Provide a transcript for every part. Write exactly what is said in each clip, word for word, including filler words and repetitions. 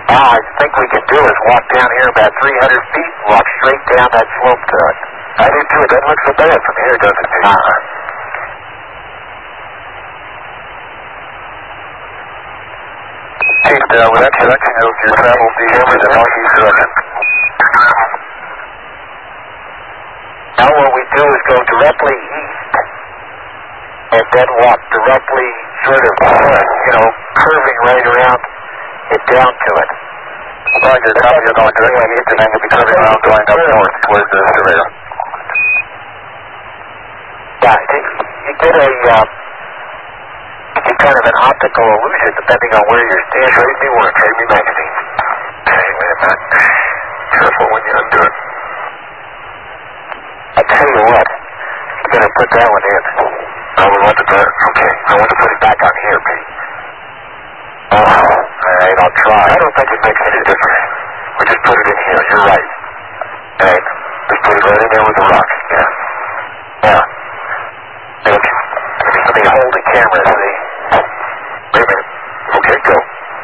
All I think we can do is walk down here about three hundred feet and walk straight down that slope to it. I do too. It doesn't look so bad from here, does it? Uh-huh. Chief, uh, with that direction of your travel, the over the northeast direction. Now what we do is go directly east and then walk directly sort of, uh, you know, curving right around it down to it. Roger, copy, you're going directly east and then you'll be curving around going up north towards the surveyor. Yeah, you, you get a, um, you get kind of an optical illusion depending on where you're standing. Trade me one, trade me magazine. Hey, wait a minute. Careful when you undo it. I'll tell you what, you better put that one in. I will want to put it, okay, I want to put it back on here, Pete. Oh, alright, I'll try. I don't think it makes any difference. We just put it in here, you're right. Alright, just put it right in there with the rock. Yeah. Yeah. Let me, let me hold the camera, see? Wait a minute. Okay, go.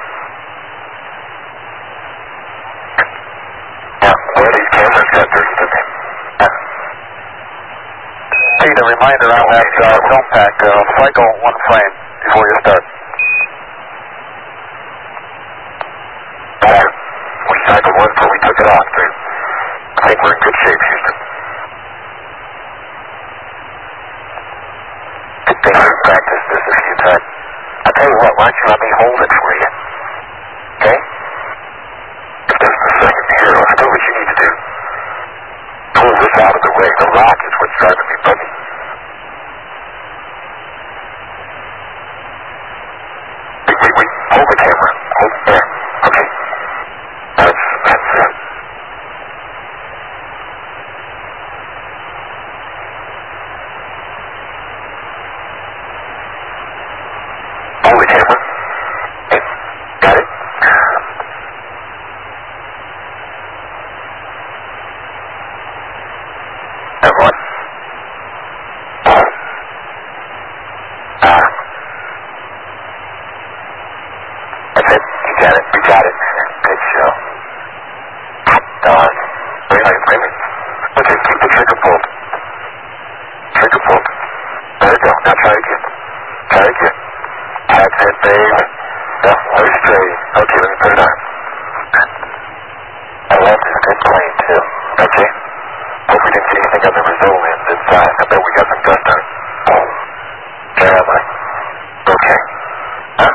Yeah, well, these cameras got thirty to me. Yeah. Pete, a reminder on that uh, film pack, uh, cycle one frame before you start. Uh, we cycled one before we took it off, dude. I think we're in good shape, Houston. I think we've practiced this a few times. I'll tell you what, why don't you let me hold it for you? Okay? Just a second here, I'll do what you need to do. Pull this out of the way. The rock is what's driving me funny. Wait, wait, wait. Hold the camera. Hold it there. Okay. That's, that's it. Hold the camera. Okay. Got it? Everyone. Ah. That's it. You got it. You got it. Good show. Done. Wait a minute, wait a minute. Okay, keep the trigger pulled. Trigger pulled. There you go. Now try again. Try again. That's it, babe. No, we're straight. Okay, let me put it on. I love this good plane, too. Okay? Hope we didn't see anything on the Rizzo end inside. I bet we got some dust on it. Where am I? Okay. Huh?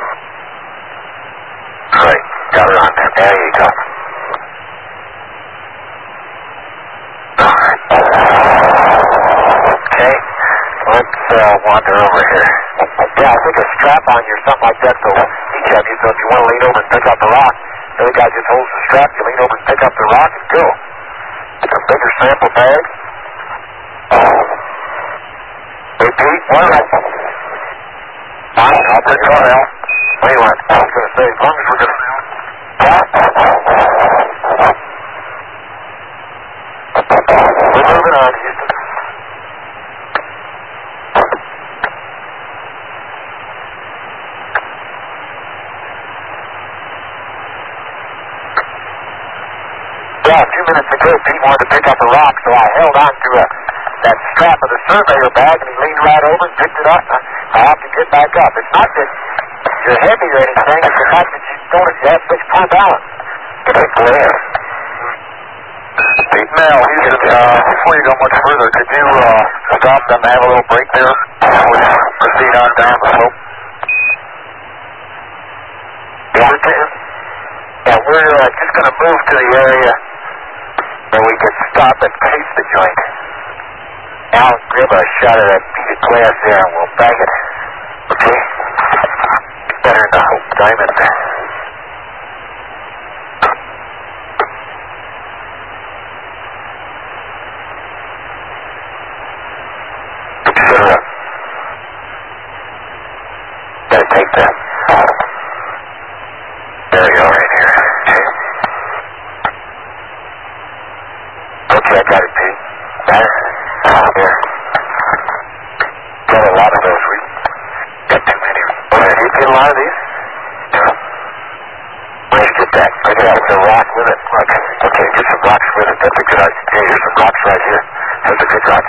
Great. Got her on there. There you go. Alright. Okay. Let's uh, wander over here. Yeah, I think a strap on you or something like that for each of you. So if you want to lean over and pick up the rock, the other guy just holds the strap. You lean over and pick up the rock and go. It's a bigger sample bag. Hey, Pete, what? Fine, I'll bring it on out. What do you want? I was going to say, as long as we're going to... We're moving on, Houston. Yeah, a few minutes ago, Pete wanted to pick up a rock, so I held on to a, that strap of the surveyor bag, and he leaned right over and picked it up. I, I have to get back up. It's not that you're heavy or anything, it's the fact that you don't you have such poor balance. It's a glare. Pete, now, Houston, uh, before you go much further, could you uh, stop and have a little break there before we proceed on down the slope? Yeah, we're, yeah, we're uh, just going to move to the area where we can stop and case the joint. Now, grab a shot of that piece of glass there and we'll bag it. Okay? Better than the Hope Diamond. Set her up. Gotta take that. There you go, right here. Okay. Okay, I got it, Pete. There. There. Got a lot of those. We got too many. Well, you get a lot of these? Yeah. Let's get that's a good idea. Hey, here's some rocks right here. That's a good rock.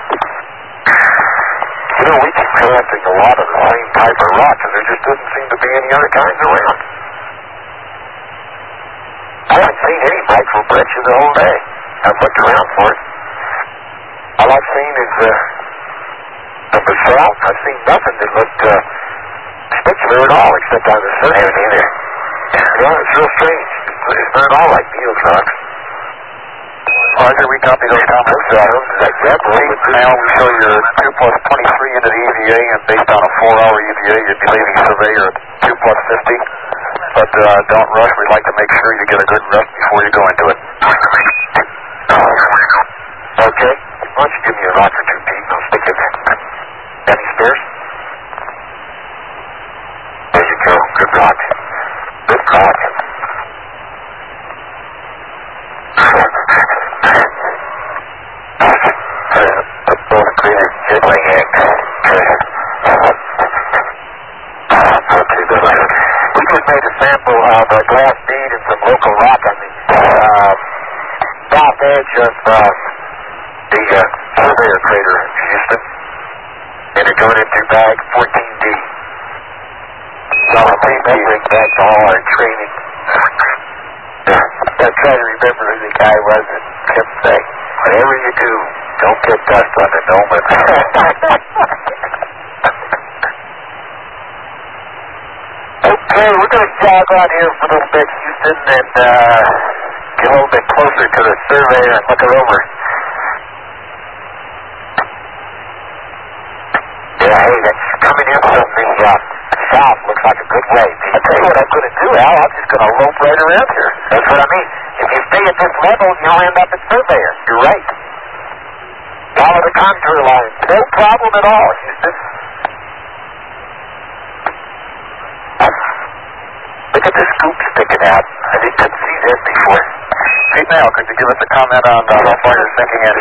You know, we keep collecting a lot of the same type of rocks, and there just doesn't seem to be any other kinds around. I haven't seen any micro breccia the whole day. I've looked around for it. All I've seen is uh, the basalt. I've seen nothing that looked uh, spicular at all, except on the surface. I haven't either. Yeah, it's real strange. It's not at all like Neil's rocks. Roger, we copy those comments. Uh, like that, now we show your two plus twenty-three into the E V A, and based on a four-hour E V A, you'd be leaving surveyor at two plus fifty. But uh, don't rush. We'd like to make sure you get a good rest before you go into it. Okay. Why don't you give me a rock or two, Pete, and I'll stick it in. Any spares? There you go. Good rock. Good rock. Both clear jiggling eggs. Okay, good. We just made a sample of a glass bead and some local rock on the uh, south edge of uh, the uh, Surveyor crater in Houston, and they're going into bag fourteen D. So I'll take that back to all our training. I'm trying to remember who the guy was that kept saying, whatever you do, don't get dust on the dome. Okay, we're going to jog on here for a little bit, Houston, and uh, get a little bit closer to the Surveyor and look her over. Yeah, hey, that's coming in from the uh, south. Looks like a good way. I'll tell you what I'm going to do, Al. I'm just going to lope right around here. That's what I mean. If you stay at this level, you'll end up at Surveyor. You're right. Follow the contour line. No problem at all, Houston. Look at this scoop sticking out. I didn't couldn't see this before. Pete Nail, could you give us a comment on uh, how far you're sinking in?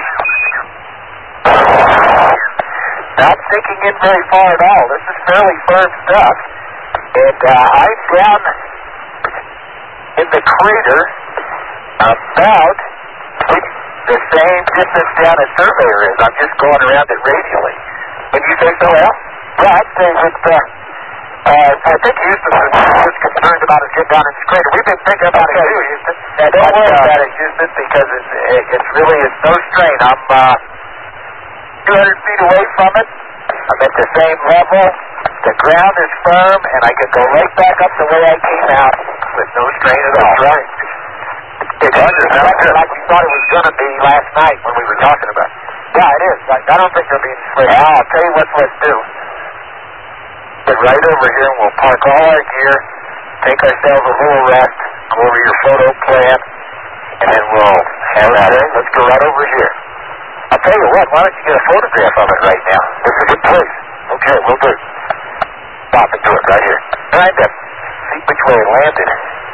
Not sinking in very far at all. This is fairly firm stuff. And uh, I'm down in the crater about the same distance down as Surveyor is. I'm just going around it radially. Would you say so, Al? Yeah, I'd say that, uh, uh, I think Houston was concerned about us getting down in this crater. We've been thinking about okay. it too, Houston. Yeah, don't but, worry uh, about it, Houston, because it's, it, it's really is no strain. I'm uh, two hundred feet away from it. I'm at the same level. The ground is firm, and I can go right back up the way I came out with no strain at all. That's right. It's exactly like we thought it was going to be last night when we were talking about it. Yeah, it is. I, I don't think there'll be any switch. Well, I'll tell you what let's do. Get right over here, and we'll park all our gear, take ourselves a little rest, go over your photo plan, and then we'll have at it. Let's go right over here. I'll tell you what, why don't you get a photograph of it right now? This is a good place. Okay, we'll do. Stop and do it right here. Trying to see which way it landed.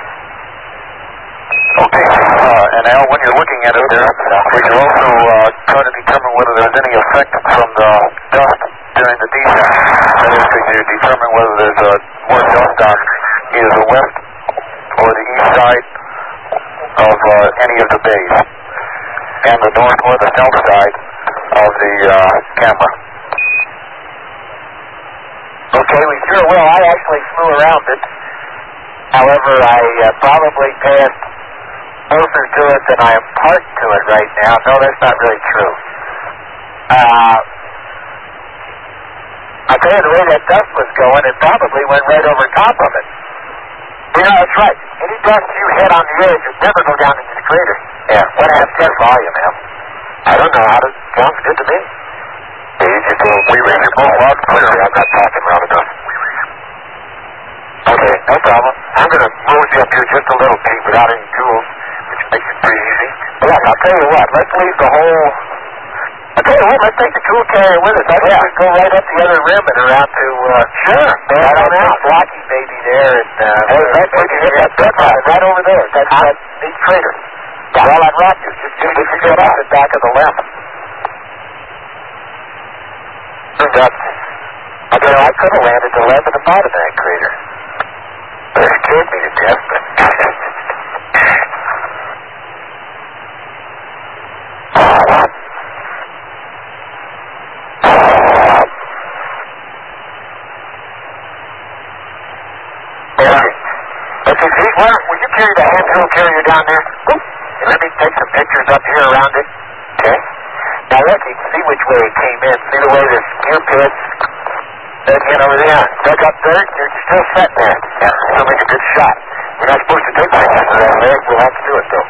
Okay, uh, and Al, when you're looking at it there, we can also uh, try to determine whether there's any effect from the dust during the descent. That is, to determine whether there's uh, more dust on either the west or the east side of uh, any of the bays, and the north or the south side of the uh, camera. Okay, we sure will. I actually flew around it. However, I uh, probably passed closer to it than I am parked to it right now. No, that's not really true. Uh, I tell you, the way that dust was going, it probably went right over top of it. You know, that's right. Any dust you hit on the edge would never go down into the crater. Yeah. What happens to volume, Al? I don't know. How does it sound good to me? Yeah, you just we ran your boat loud and clear. I'm not talking loud enough. Okay, no problem. I'm going to move you up here just a little, Pete, without any tools, which makes it pretty easy. But look, I'll tell you what. Let's leave the whole... I'll tell you what, let's take the tool carrier with us. I think yeah. we go right up the other rim and around to, uh... Sure. Right on out. Blocky baby there, and, uh... Hey, that's where you hit that duck right, right over there. That's that big crater. Yeah. Well, I'd rock you. Just, just, just get off the back of the limb. Turned up. I tell you, I could have landed the limb at the bottom of that crater. But it scared me to death, but... Well, will you carry the hand tool carrier down there? And let me take some pictures up here around it. Okay. Now look, you can see which way it came in. See the way this gear pits dug in over there? Dug up dirt, you're still set there. Yeah, so make a good shot. We're not supposed to take pictures of that leg. We'll have to do it, though.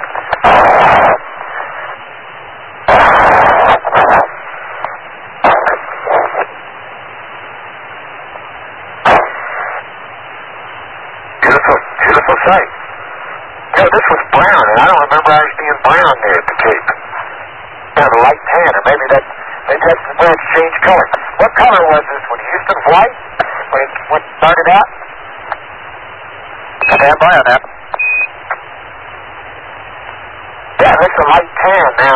Beautiful, beautiful sight. Yeah, this was brown, and I don't remember ours being brown there at the Cape. Kind of a light tan, or maybe that, maybe that's where it's changed color. What color was this when Houston's white? When it, when it started out? Stand by on that. Yeah, that's a light tan now.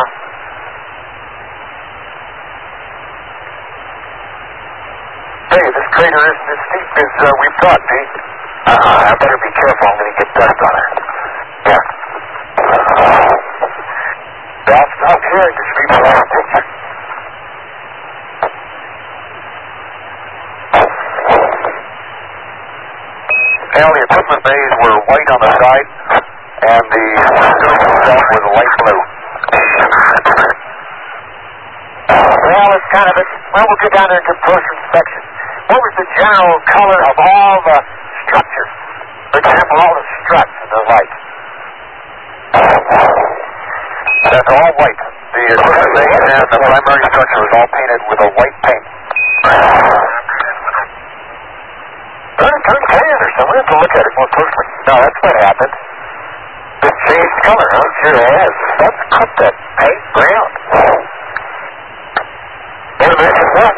Hey, this crater isn't as steep as uh, we thought, Pete. Uh, I better be careful. I'm going to get dust on it. Yeah. I'll stop here and just read my last picture. Now, the equipment bays were white on the side, and the scoop itself was light blue. Well, it's kind of a... Well, we'll get down there and do closer inspection. What was the general color of all the structures? For example, all the struts and the lights. That's all white. The equipment bays and the primary structure was all painted with a white paint. Well, it turned tan or something. We have to look at it more closely. No, that's what happened. It changed color, huh? Sure has. That's cut that paint brown. What imagine what?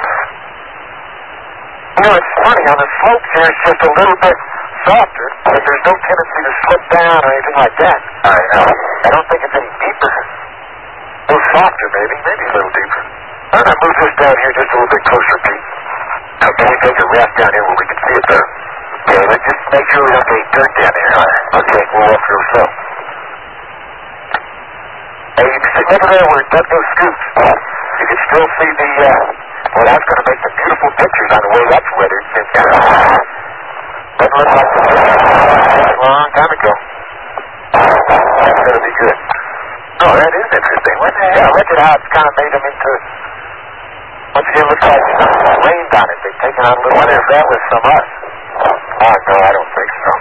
You know, it's funny. On the slopes here, it's just a little bit softer, but there's no tendency to slip down or anything like that. I know. I don't think it's any deeper. A little softer, maybe. Maybe a little deeper. Why don't I move this down here just a little bit closer, Pete? Now, can we take a rest down here where we can see it better? Okay, let's just make sure we don't get any dirt down here. Okay, we'll walk through so. Hey, you can see over there where it dug those scoops. You can still see the, uh, well, that's going to make some beautiful pictures on the way that's weathered. Doesn't look like it was a long time ago. That's going to be good. Oh, that is interesting. What the hell? Yeah, look at how it's kind of made them into... Once again, it looks like it's rained on it. They've taken on a little... Wonder if that was from us. Oh, no, I don't think so.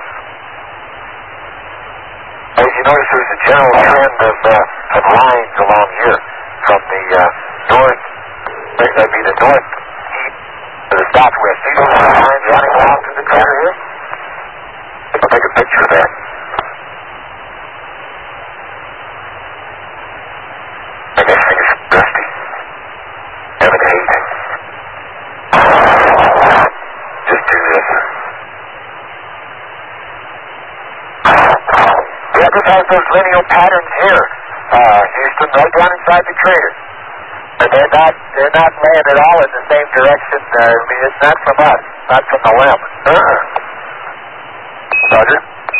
As you notice, there's a general trend of, uh, of lines along here from the uh, north, that'd be the north east to the southwest. See those lines running along through the crater here? I'll take a picture of that. And this thing is dusty. Seven to eight. Just do this. Yeah, this has those lineal patterns here. Uh, Houston, right down inside the crater. But they're not, they're not laying at all in the same direction. Uh, I mean, it's not from us. Not from the limb. Uh-uh. Roger.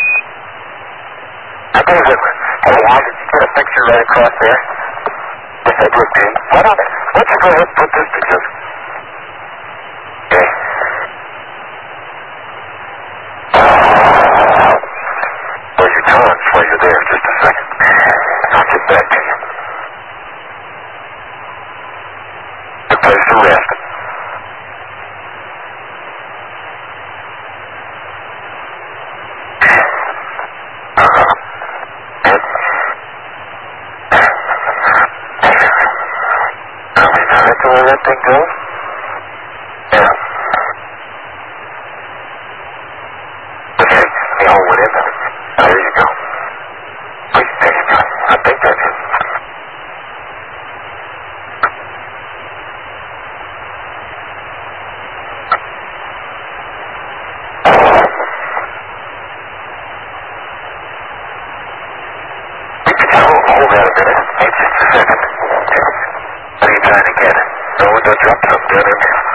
I go with me. Hey, Al, did you get a picture right across there? Yes, I did, Pete. Why don't, why don't you go ahead and put this together? Okay. Well, your tongue's while you're there. Just a second. I'll get back to you. Good place to rest. That's the way that thing goes? Yeah. Okay, the hole went in there. There you go. Wait, there you go. I think that's it. Hold, hold that a minute. Hey, just a second. What are you trying to get? No, we don't drop something down in there.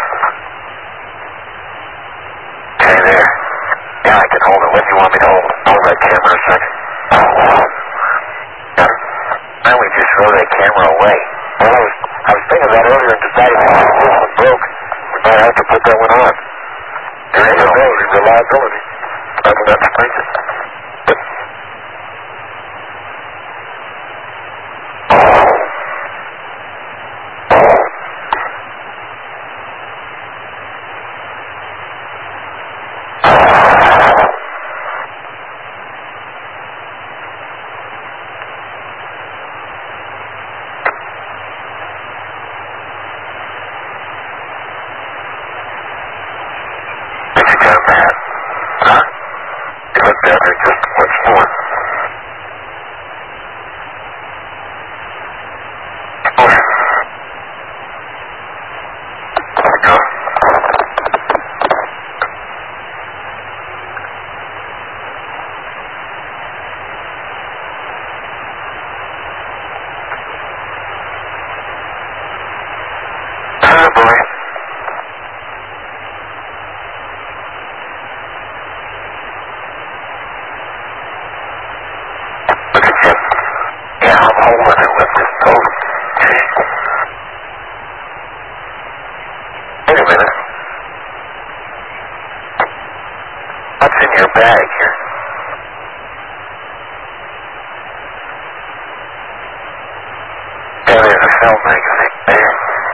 Okay, there. Yeah, I can hold it. What do you want me to hold? Hold that camera a second. Yeah. Why don't we just throw that camera away? Well, I was, I was thinking of that earlier and decided that if this one broke, we might have to put that one on. There ain't no reliability. Nothing else to break it. down there just once more. There we go. Oh boy. Look at you. Yeah, I'm holding it with this boat. Wait a minute. What's in your bag here? Yeah, there's a film magazine there.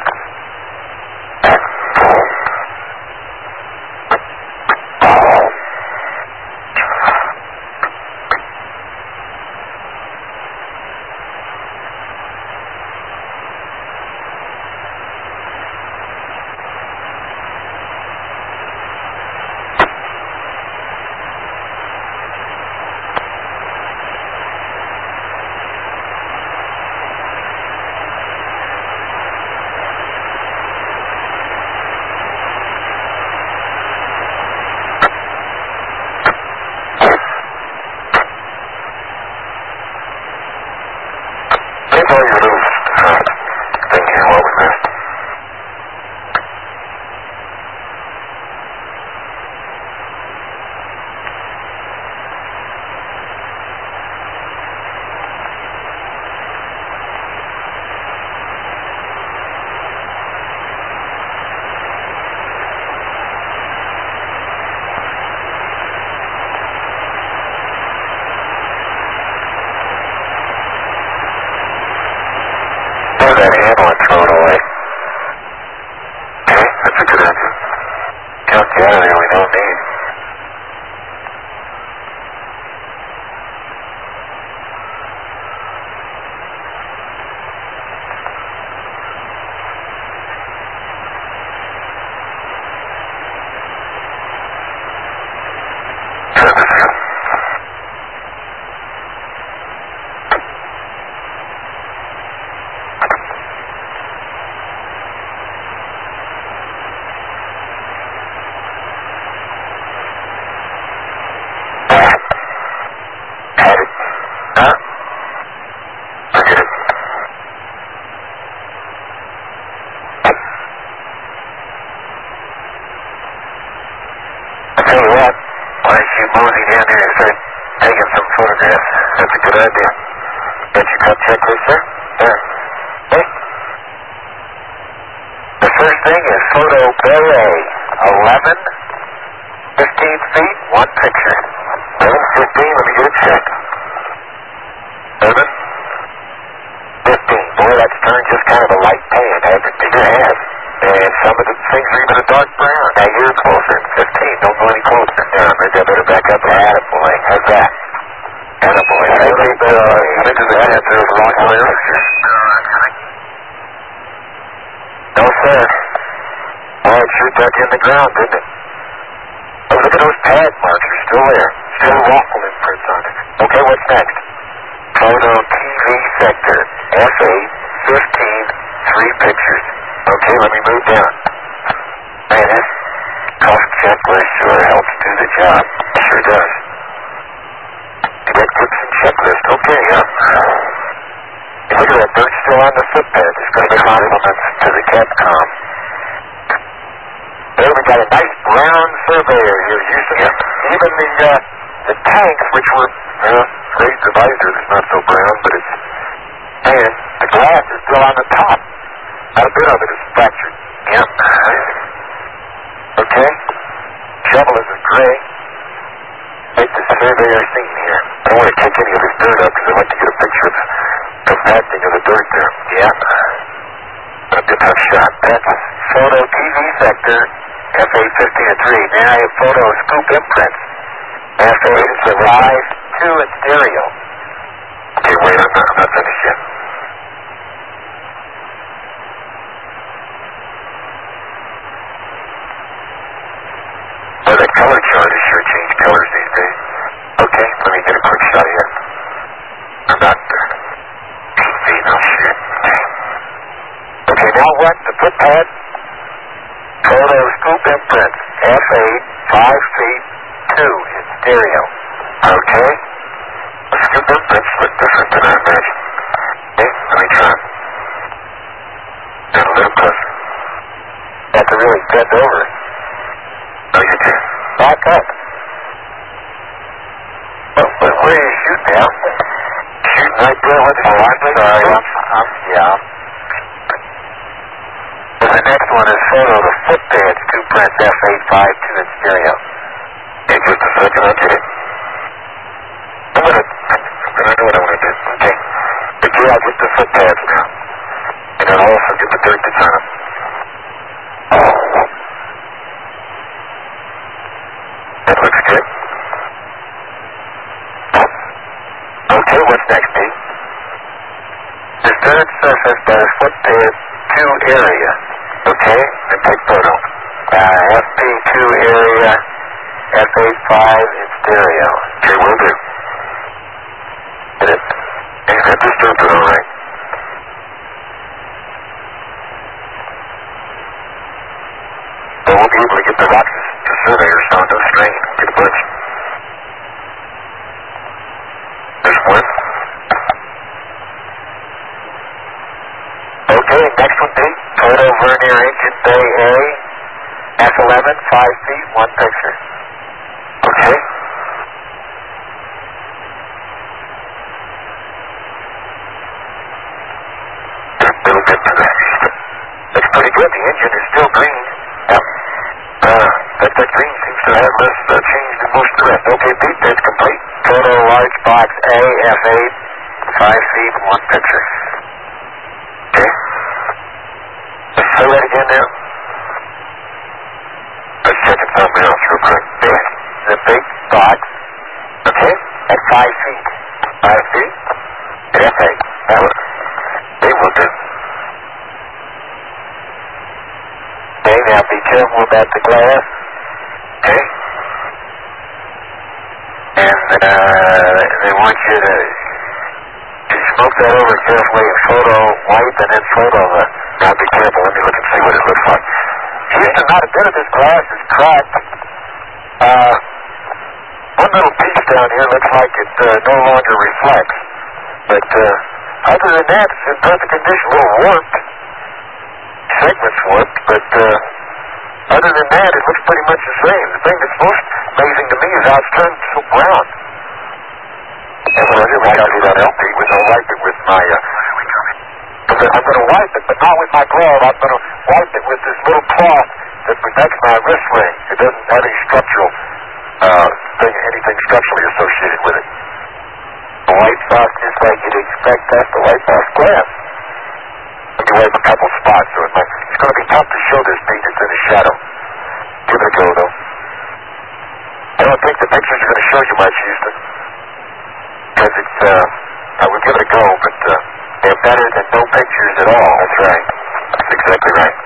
Where's all your little uh, thing here? What was this? There's that handle and throw it away. Okay, that's a good answer. Junk out of there we don't need. Turn this here. Had it. Huh? Forget it. I tell you what, why don't you mosey down there and start taking some photographs? That's a good idea. Got your cut checklist, sir? There. Hey. The first thing is photo Bell A. eleven, fifteen feet, one picture. eleven, fifteen, let me get a check. eleven, fifteen. Boy, that's turned just kind of a light tan. Average bigger half. And some of the things are even a dark brown. Now you're closer. fifteen, don't go any closer. Yeah, maybe I better back up. Attaboy. How's that? Attaboy. I think, uh, I think there's an answer is wrong there. No, sir. Boy, it sure dug in the ground, didn't it? Oh, look at those pad marks. They're still there. Still waffle imprints on it. Okay, what's next? Photo T V sector. F eight, fifteen, three pictures. Okay, let me move down. Man, this cough checklist sure helps do the job. Sure does. Red tips and checklist. Okay, yeah. Hey, look at that dirt still on the footpad. There's going to be compliments to the Capcom. There we got a nice brown surveyor here, Houston. Yeah. Even the uh, the tanks, which were uh, raised the visor, is not so brown, but it's and the glass is still on the top. Not a bit of it is fractured. Yep. Okay. Shovel is gray. Make the surveyor scene here. I don't want to kick any of this dirt up because I like to get a picture of the compacting of the dirt there. Yeah. A good tough shot. That's photo T V sector. F eight fifteen and three. Now I have photo scoop imprints. F eight is the live two and stereo. Okay, wait, I'm not, I'm not finished yet. Well, that color chart has sure changed colors these days. stereo. Okay. Let's get those bits look different than I imagined. Okay, let me try. And a little closer. You have to really bend over. No, you do. Back up. Well, but where are you shooting now? Shooting right there with the... Oh, I'm sorry. I'm, I'm, yeah. And the next one is photo the foot pads, two prints F eight five two in stereo. Hey, just a second, okay. I'm gonna, I'm gonna know what I want to do. Okay. But yeah, I'll get the foot pads now. And I'll also get the dirt that's on them. That looks good. Okay, what's next, Pete? The third surface does foot pad two area. Okay, and take photo. Uh, F P two area, F eight five in stereo. Okay, will do. Get it. Hey, that disturbed it all right. So we'll be able to get the rocks to surveyors on no strain. Get a bunch. There's one. Okay, next one, Pete. Photo Vernier Engine Bay A, F eleven, five feet, one picture. Okay. Little bit to the east. Looks pretty good. The engine is still green. Yep. Uh, but that green seems to have less uh, changed than most of the rest. Okay, Pete, that's complete. Photo large box A, F eight, five feet, one picture. Okay. Let's say that again now. Let's check it something else real quick. There. The big box. Okay. At five feet. Five feet. At F eight. That was, they will do. Okay, now be careful about the glass. Okay. And uh, they want you to, to smoke that over carefully and photo wipe and then photo the... Now be careful, let me look and see what it looks like. Houston, not a bit of this glass is cracked. Uh, one little piece down here looks like it uh, no longer reflects. But uh, other than that, it's in perfect condition. A little warped. Segments warped, but uh, other than that, it looks pretty much the same. The thing that's most amazing to me is how it's turned so brown. And when I did wipe it on L P, was I'll wipe it with my... Uh, I'm going to wipe it, but not with my glove. I'm going to wipe it with this little cloth that protects my wrist ring. It doesn't have any structural, uh, thing, anything structurally associated with it. The white box, just like you'd expect that's the white box glass. Let me wipe a couple spots, so it might, it's going to be tough to show this Pete. It's in the shadow. Give it a go, though. I don't think the pictures are going to show you much, Houston. Because it's, uh, I would give it a go, but, uh, they're better than no pictures at all. That's right. That's exactly right.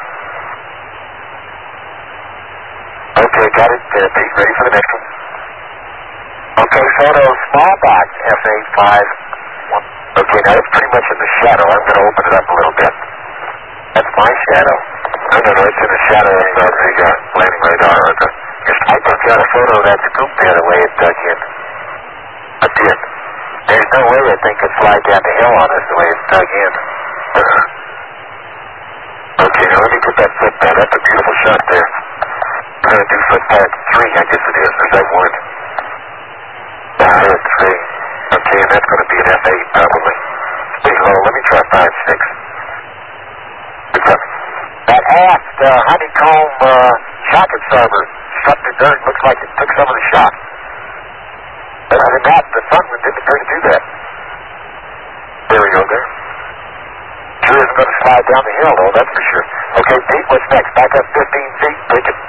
Okay, got it, uh, Pete. Ready for the next one? Okay, photo small box F eight five. Okay, now it's pretty much in the shadow. I'm going to open it up a little bit. That's my shadow. No, no, no, it's in the shadow of the uh, landing radar. Or the, I took out a photo of that scoop there the way it dug in. I did. There's no way I think it'd slide down the hill on us the way it's dug in. Uh, okay, now let me put that footpad. That's a beautiful shot there. We're going to do footpad three, I guess it is. Or is that one? Uh, that's three. Okay, and that's going to be an F eight probably. Stay low. Let me try five six. What's up? That aft uh, honeycomb uh, shock absorber struck the dirt. Looks like it took some of the shock. But other than that, the front one didn't appear to do that. There we go there. Sure isn't going to slide down the hill, though, that's for sure. Okay, Pete, what's next? Back up fifteen feet, take it.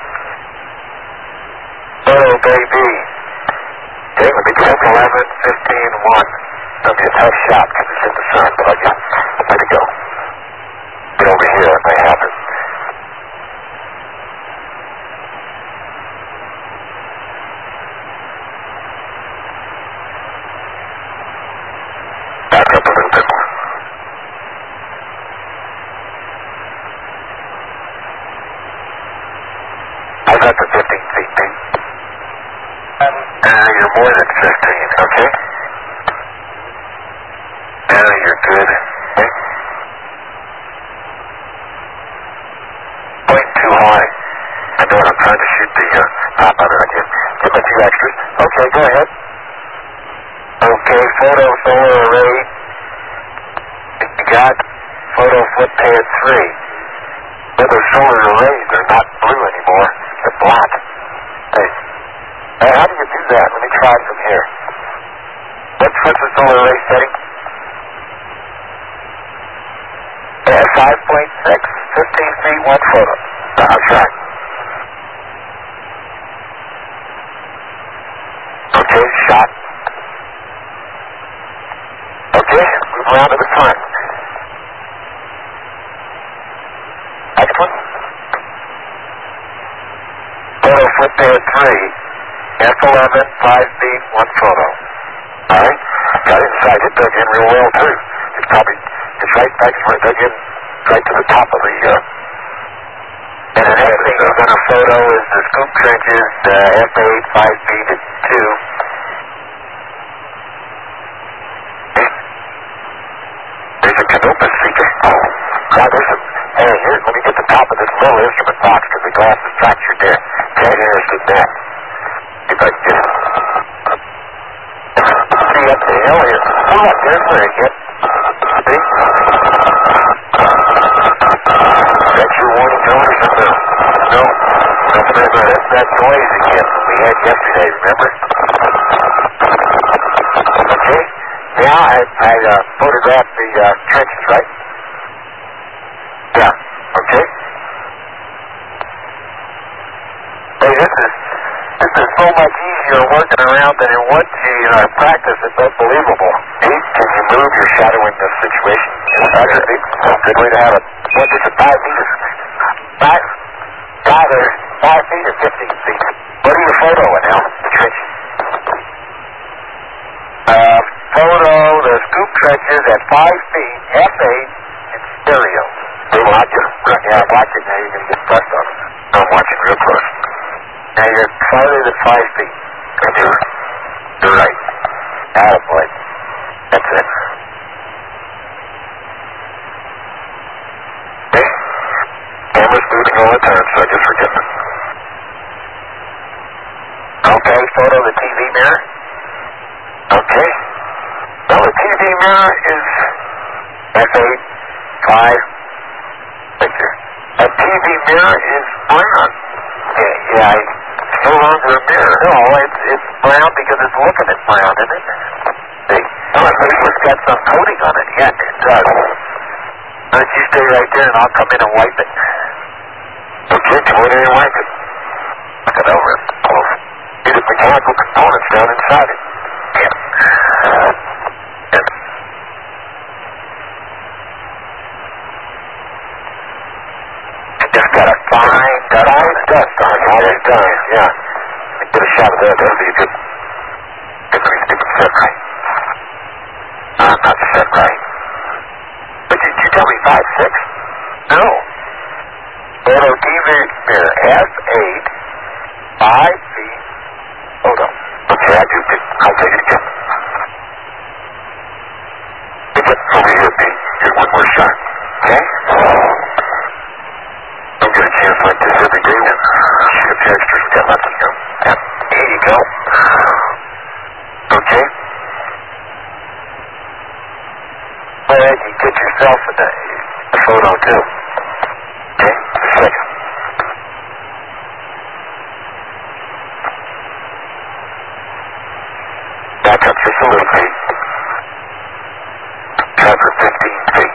Photo, baby. Okay, let me go up eleven, fifteen, one. That'll be a tough shot because it's in the sun, but I'll get, let it go. Get over here, that may happen. Back up a little bit more. I got the fifteen feet, Pete. Um, uh, you're more than fifteen, okay? Now you're good. Okay? Point too high. I know I'm trying to shoot the uh, top of it. I can give a few extras. Okay, go ahead. Okay, photo solar array. You got photo flip pad three. But those solar arrays are not blue anymore. They're black. Hey, hey, how do you do that? Let me try from here. What's, what's the solar array setting? Yeah, five point six, fifteen feet, one photo. That's right. Okay, shot. Okay, move around to the front. Next one. Photo flip pad three. F eleven, five feet, one photo. Alright? Got inside it, dug in real well too. It's probably, it's right back where it dug in, right to the top of the, uh, and the next thing is on a photo is the scoop trenches, uh, F eight, five feet at two. There's a Canopus seeker. Oh, God, there's a, hey, here, let me get the top of this little instrument box because the glass is fractured there. Okay, there's the net. If I can get it. See up the hill here. Oh, look, there's where it hit. See? That's your warning tone or something? No. Nothing like that. That's that noise again we had yesterday, remember? Okay. Now I, I uh, photographed the uh, trenches, right? Yeah. Okay. Hey, this is this is so much easier working around than it was to uh, practice. It's unbelievable. Hey, can you move? You're shadowing this situation. That's a big, good way to have it. What is it? Five meters. Five. Either five feet or fifteen feet. What are you photoing now? The trenches. Uh, photo the scoop trenches at five feet, F eight, in stereo. Hey, well, I just, yeah, I'm watching now. You're going to get pressed on it. I'm watching real close. Now you're farther than five feet. And you're, you're right. Attaboy. That's it. Okay. Camera's moving all the time, so I just forget it. Okay, photo of the T V mirror. Okay. Well, the T V mirror is F eight, five, picture. A T V mirror is brown. Yeah, yeah, it's no longer a mirror. No, it's, it's brown because it's looking at brown, isn't it? See? No, at least it's got some coating on it. Yeah, it does. Why don't you stay right there and I'll come in and wipe it. Okay, come in and wipe it. Look it over. Oh, see the mechanical components down inside it. Yeah. Yeah. Just got a fine dust. Fine dust on it. All it does, yeah. Get a shot of that. That'll be a good. Good for me to get set right. No, I'm not set right. But did you tell me five six? No. Photo T V mirror F eight, five feet. Hold on. Okay, I do. I'll take it again. Take it over here, B. Here's one more shot. Okay? Don't get a chance like this every day. Shoot a few extras. We got lots of them. Yeah. Here you go. Okay? Well, you can get yourself in the, the photo, too. Okay? Just a second. Back up just a little feet. Try for fifteen feet.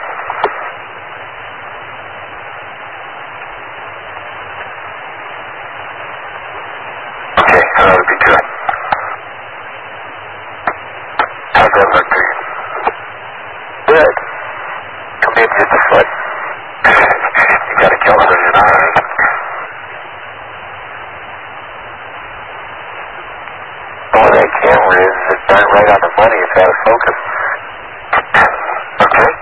Okay, that would be good. How's that look to you? Good. Come in just a foot. You got a television on, right? Oh, that camera is it's darn right on the money. It's out of focus. Okay.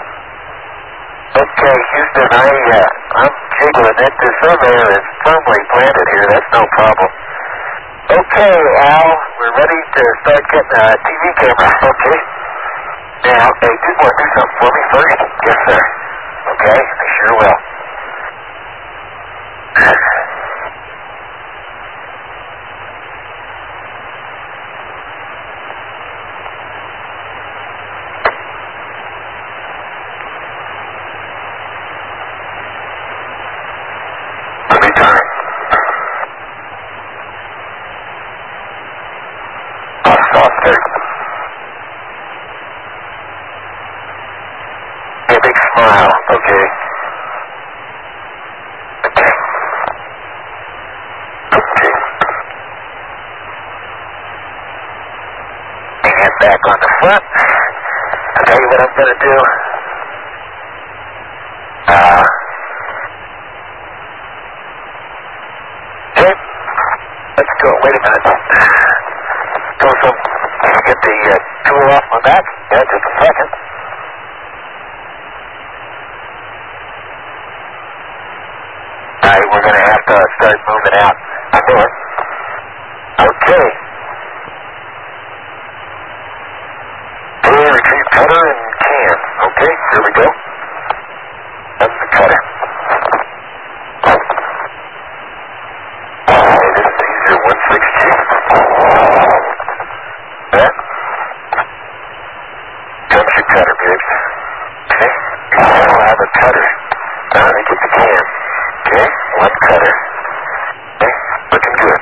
Okay, Houston, I, uh, I'm jiggling it. The surveyor is firmly planted here. That's no problem. Okay, Al, we're ready to start getting a T V camera. Okay. Now, hey, you want to do something for me first? Yes, sir. Okay, I sure will. Let me turn. Softer. A big smile, okay. Okay. Okay. And back on the front. I'll tell you what I'm going to do. Uh, okay. Let's go. Wait a minute. Go some, get the uh, tool off my back. Yeah, just a second. Alright, we're going to have to start moving out. I do it. Okay. Okay, retrieve cutter and can. Okay, here we go. That's the cutter. Okay, this is easier one sixteen. That. Comes your cutter, babes. Okay, you still have a cutter. Now let me get the can. Okay, one cutter. Okay, looking good.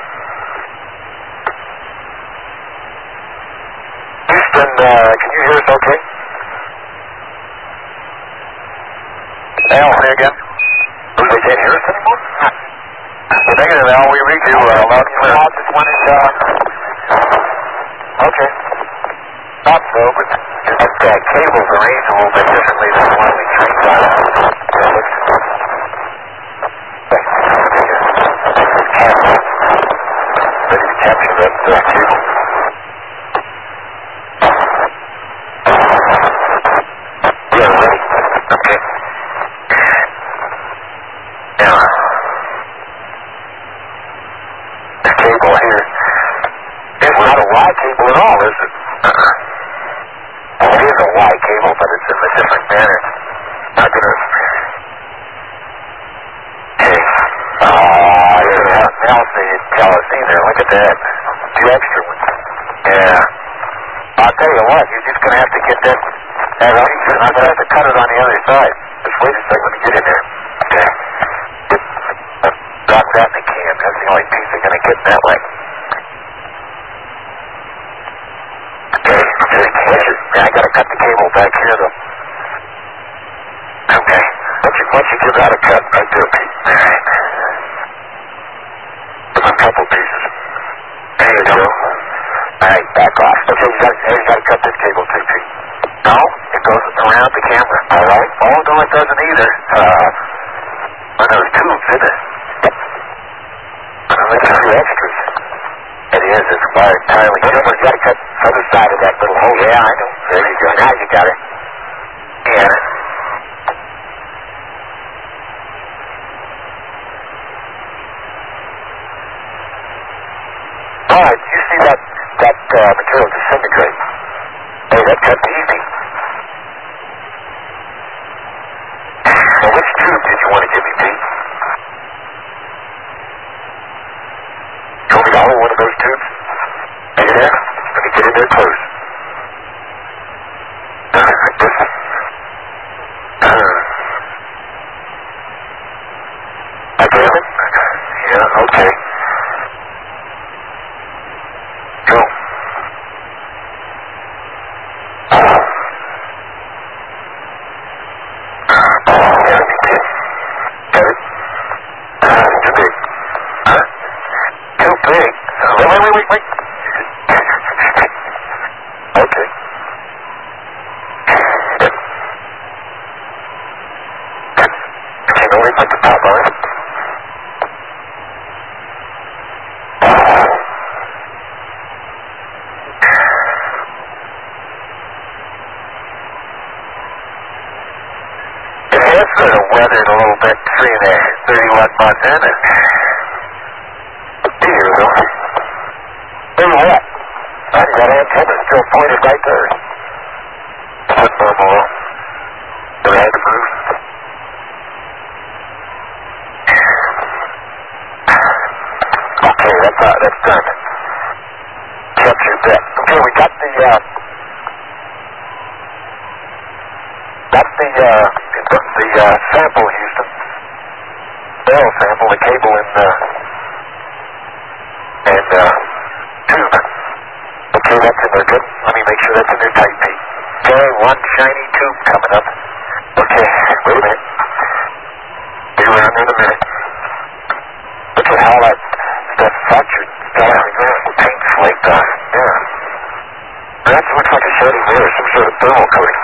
Houston, uh, can you hear us okay? Al, say again. Oh, they can't hear us anymore? Well, negative, Al, we read you uh, loud and clear. I just wanted, uh, okay. Not so, but that uh, cable's arranged a little bit differently than the one we trained on. Yeah, looks good. Ready to capture that uh, cable. Yeah, ready. Okay. Now, this cable here is not a Y cable at all, is it? Uh-uh. It is a Y cable, but it's in a different manner. Not gonna... Okay. Oh, yeah, now they tell us either. Look at that. Two extra ones. Yeah. I'll tell you what, you're just gonna have to get that... that piece, and I'm gonna have to cut it on the other side. Just wait a second to get in there. Okay. Get, uh, drop that in the can. That's the only piece they're gonna get that way. Okay, okay, catch it. Yeah, I gotta cut the cable back here, though. Okay. Once you, once you give that a cut, right there, Pete. Alright. A couple pieces. There you go. Alright, back off. Okay, you gotta, hey, you gotta cut this cable too, Pete. No, it goes around the camera. Alright? Oh, no, it doesn't either. Uh, well, there's tubes in it. Well, there's two extras. It is, it's wired entirely. No, no, you gotta cut the other side of that little hole. Yeah, I know. There you go. Now you got it. Yeah. Alright, you see that, that uh, material disintegrate. Hey, that cut's easy. Well, which tube did you want to give me, Pete? You want me to hold one of those tubes? Are you there? Let me get in there close. Uh, like this. Uh, I got it? Yeah, okay. Go. Yeah, you did. Got it. Uh, too big. Huh? Too big. Uh, wait, wait, wait, wait. Okay. Good. Okay, no, we put the top on it. It has sort of weathered a little bit, three and a thirty watt months in it. Here, though. Very wet. funny, that antenna's still pointed right there. That's normal. Do I have to move? Okay, that's, uh, that's done. Capture that. Okay, we got the, uh, got the, uh, the, uh, sample, Houston. Bell sample, the cable in, uh, and, uh, tube. Okay, that's in there. Good. Let me make sure that's in there tight, Pete. Okay, one shiny tube coming up. Okay, wait a minute. Be around in a minute. Look at how that stuff fractured. Paint flaked off. Yeah. That looks like a shiny mirror, some sort of thermal coating.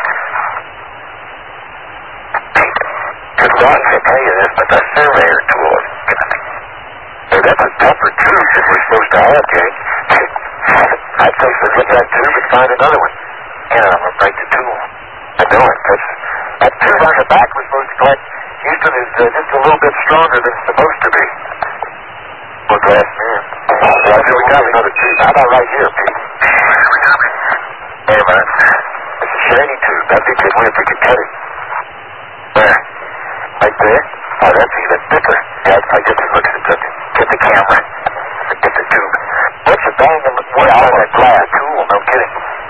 Good God, I tell you this, but the surveyor tool is hey, that's a tougher tube than we're supposed to have, Jay. I'd say forget that tube and find another one. Yeah, I'm going to break the tool. I know it, because that tube on the back was supposed to collect. Houston is uh, just a little bit stronger than it's supposed to be. Well, glass man. Well, we got another tube. How about right here, Pete? Wait a minute. It's a shiny tube. That'd be a good way if we could cut it. Where? Right there? Oh, that's even thicker. Yeah, I guess it looks at the, get the camera. Get the tube. What's the bang in the way out of that glass tool? No kidding.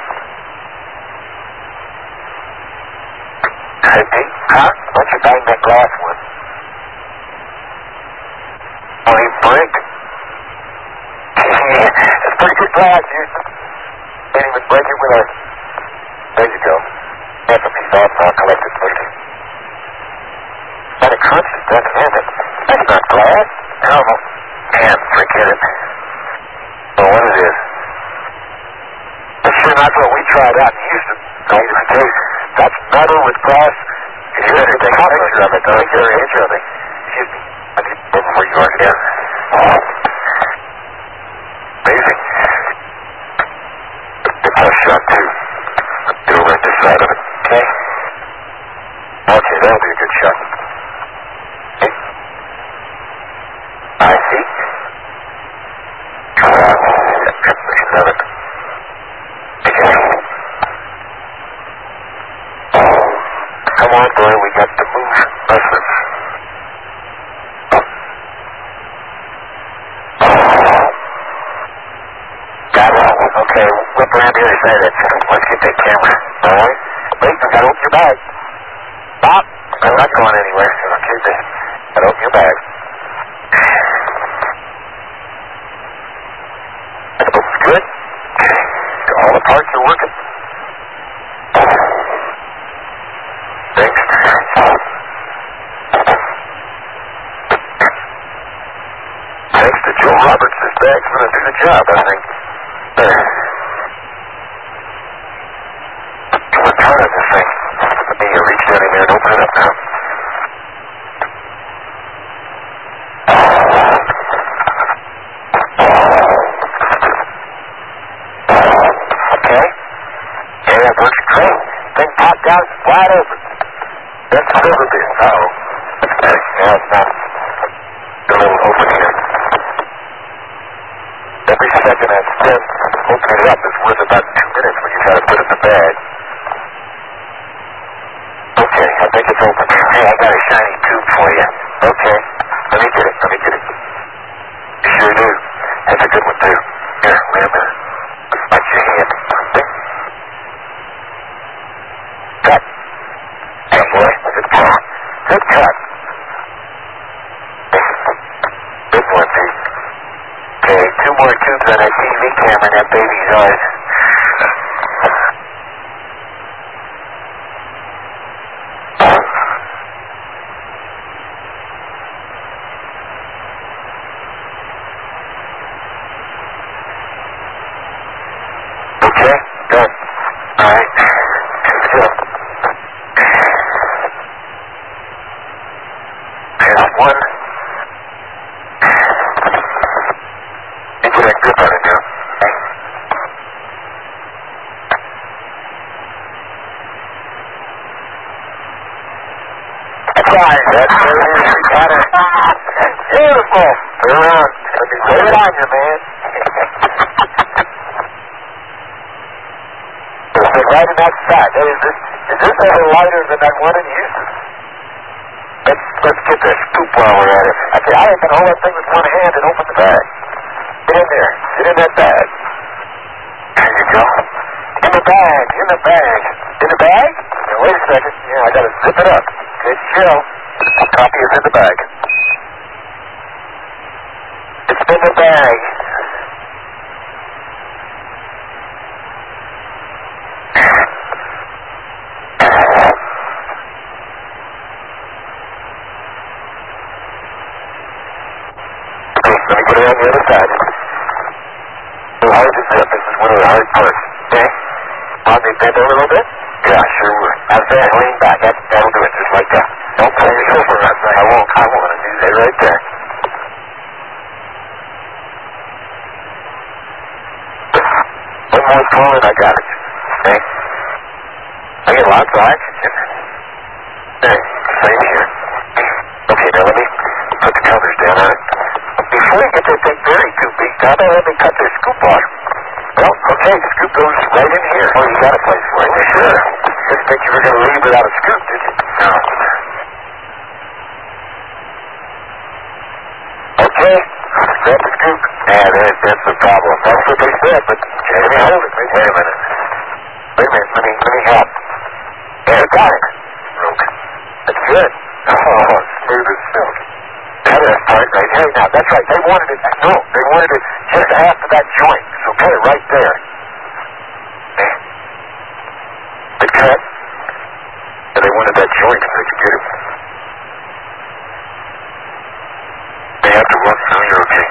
Hey, Pete? Huh? Why don't you bang that glass one? Oh, he break? Yeah, it's pretty good glass, Houston. Can't even break it with a... There you go. That's a piece off, and I'll collect it later. But it crunches, doesn't it? That's not glass. No. Man, forget it. Well, what it is. That's sure not what we tried out in Houston. I used to tell you, that's metal with glass. You hear it, take a picture of it, though. You hear a picture of it. Excuse me. I need to go before you are again. Oh. Amazing. It's a shot, too. Let's do it right this side of it. Okay? Okay, that'll be a good shot. Okay? I see. Another. Okay. Come on, boy, we got to move. Listen. Got it. Okay, whip around the other side of that. Let's get that camera. All right? Wait, I gotta open your bag. Stop. I'm not going anywhere. Okay, then. Gotta open your bag. That looks good. All the parts are working. Thanks. Thanks to Joe Roberts, this bag's going to do the job, I think. There. What part of this thing? Let me reach down in there and open it up now. Okay. Yeah, that works great. Thing popped out wide open. That's silver beer. Uh-oh. Yeah, it's not. A little open here. Every second I spend opening it up is worth about two minutes when you try to put it in the bag. Okay, I think it's open. Hey, I got a shiny tube for you. Okay. Let me get it. Let me get it. You sure do. That's a good one, too. Here, wait a minute. Watch your hand. Cut. Hey, boy. Good cut. Good cut. Good one, Pete. Okay, two more tubes on that T V camera and that baby's ours. Okay, good. All right. Good. There's one. And get a grip on it now. That's right. That's it. We got it. Beautiful. Turn around. Put it on you, man. it right in that sack. Hey, is this, is this ever lighter than that one in Houston? Let's, let's get this scoop while we're at it. I said, I can hold that thing with one hand and open the bag. Get in there. Get in that bag. There you go. In the bag. In the bag. In the bag? Now, wait a second. Yeah, I gotta zip it up. Good chill. A copy is in the bag. It's in the bag. Let me put it on the other side. So hard to zip. This is one of the hard parts. Okay? Want me to bend over a little bit? Yeah, sure would. That's it. Lean back. That, that'll do it just like that. Don't pull yourself for that thing. I won't. I won't. Do that right there. One more pull and I got it. Okay? I get lots of oxygen. Okay. Same here. Okay, now let me put the covers down on it. Before you get that thing buried too big, how about let me cut this scoop off? Well, okay, the scoop goes right in here. Oh, you got a place for it? Yeah, sure. Didn't think you were going to leave without a scoop, did you? No. Okay, grab the scoop. Yeah, that, that's the problem. That's what they said, but okay, let me hold it. Wait, wait a minute. Wait a minute, let me, let me help. Yeah, I got it. Broke. That's good. Oh, smooth as silk. That is part right here. Now, that's right. They wanted it, no, they wanted it just after that joint. So cut it right there. Okay. Good cut. And they wanted that joint so they could get it. They have to run through. You're okay.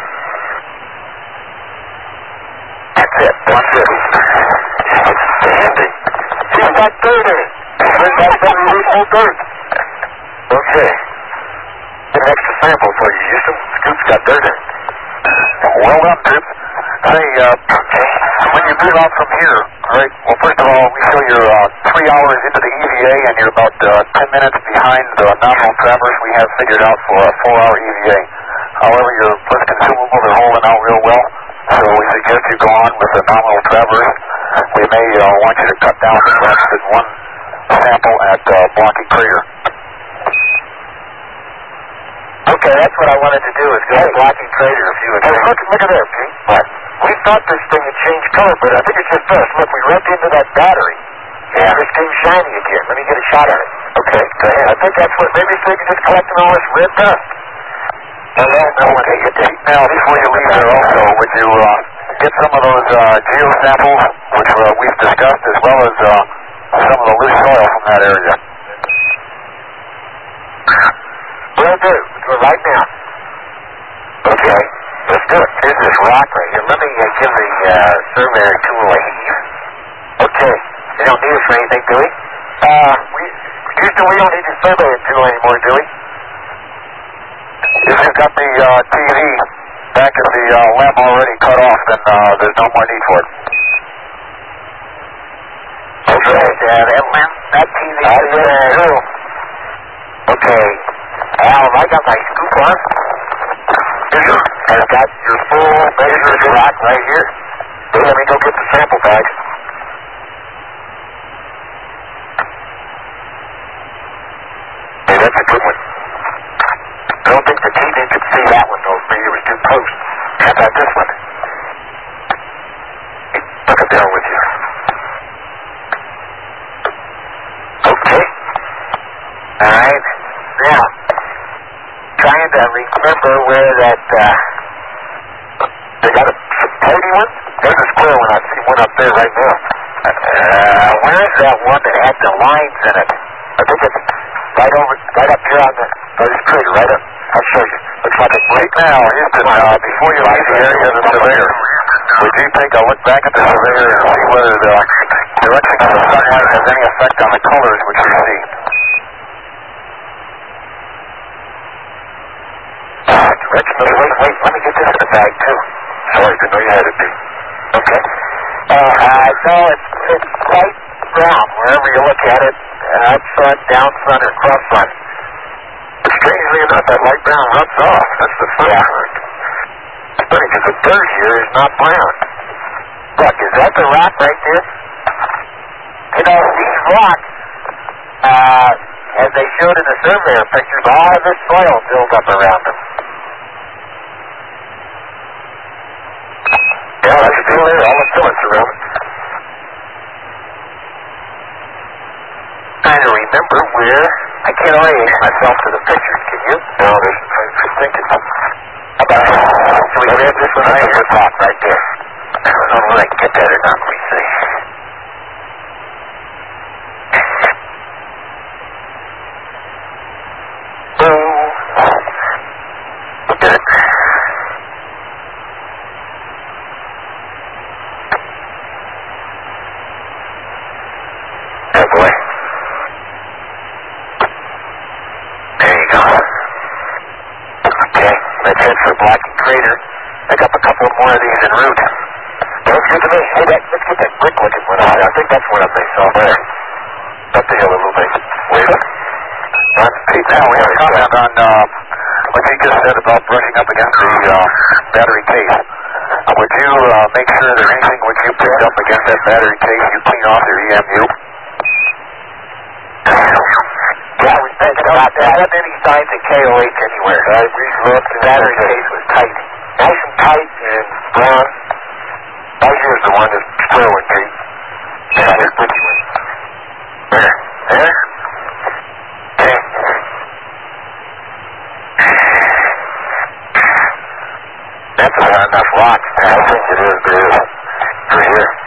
That's it. That's it. Outstanding. He's got dirt in it. He's got some useful dirt. Okay. Get an extra sample for you, Houston. Scoop's got dirt in it. Well done, dude. Hey, uh, when you move out from here, all right, well, first of all, we show you're uh, three hours into the E V A and you're about uh, ten minutes behind the nominal traverse we have figured out for a four-hour E V A. However, your first consumables are holding out real well, so we suggest you go on with the nominal traverse. We may uh, want you to cut down to less than one sample at uh, Blocky Crater. Okay, that's what I wanted to do, is go to Blocky Crater if you would. Hey, look, look at there, Pete. What? We thought this thing had changed color, but I think it's just us. Look, we rubbed into that battery. Yeah. It came shiny again. Let me get a shot at it. Okay, go ahead. I think that's what, maybe so you can just collecting all this red dust. Well, no, no, when they get take now, before you leave there also, would you uh, get some of those uh, geo samples, which uh, we've discussed, as well as uh, some of the loose soil from that area? Will do. Do it right now. Okay. Let's do it. Here's this rock right here. Let me uh, give the uh, surveyor tool a heave. Okay. You don't need us for anything, do we? Uh, we, Houston, we don't need your surveyor tool anymore, do we? If you've got the uh, T V back at the uh, lamp already cut off, then uh, there's no more need for it. Okay. Uh, that lamp, that T V is there, too. Okay. Al, have I got my scoop on? I've got your full measured rock right here. So let me go get the sample bag. Hey, that's a good one. I don't think the T V could see that one, though. Maybe it was too close. How about this one? Hey, look it down with you. Okay. All right. Now, trying to remember where that, uh, they got a tidy one? There's a square one. I see one up there right now. Uh, where's that one that had the lines in it? I think it's right over, right up here on the, by this crater, right up. I'll show you. Looks like it's right now. Houston, uh, before you leave the area of the surveyor, would you take a look back at the surveyor and see whether the direction of the sunlight has any effect on the colors which you see? Direction of the, wait, wait, let me get this in the bag, too. Sorry, didn't know you had it, dude. Okay. Uh, uh, no, it's, it's light brown, wherever you look at it, uh, up front, down front, or cross front. But strangely enough, that light brown rubs off. That's the funny part. It's funny, because the dirt here is not brown. Look, is that the rock right there? rock, uh, as they showed in the surveyor pictures, all of this soil built up around them. Yeah, that's still there, all the fillets around it. Trying to remember where, I can't orient myself to the pictures, can you? No, there's, I'm thinking about, can we grab this one right here? Top, right there. I don't know whether I can get that or not, let me see. Look at it. Oh boy. There you go. Okay, let's head for Blacking Crater. Pick up a couple more of these en route. Don't shoot me. Hey, that, let's get that brick looking one out. I think that's one of they saw there. Up the hill a little bit. Wait a Pete, now we have a comment on uh, what you just said about brushing up against the uh, battery case. Uh, would you uh, make sure that anything which you picked up against that battery case you clean off your E M U? Yeah, we thinking about that. Not any signs of K O H anywhere. I re-looked, the battery case was tight. Nice and tight and brown. Oh, here's the one that's square one, Pete. Yeah, here's the one. There. There? Okay. That's not enough rocks. I don't think it is, but it is. For here.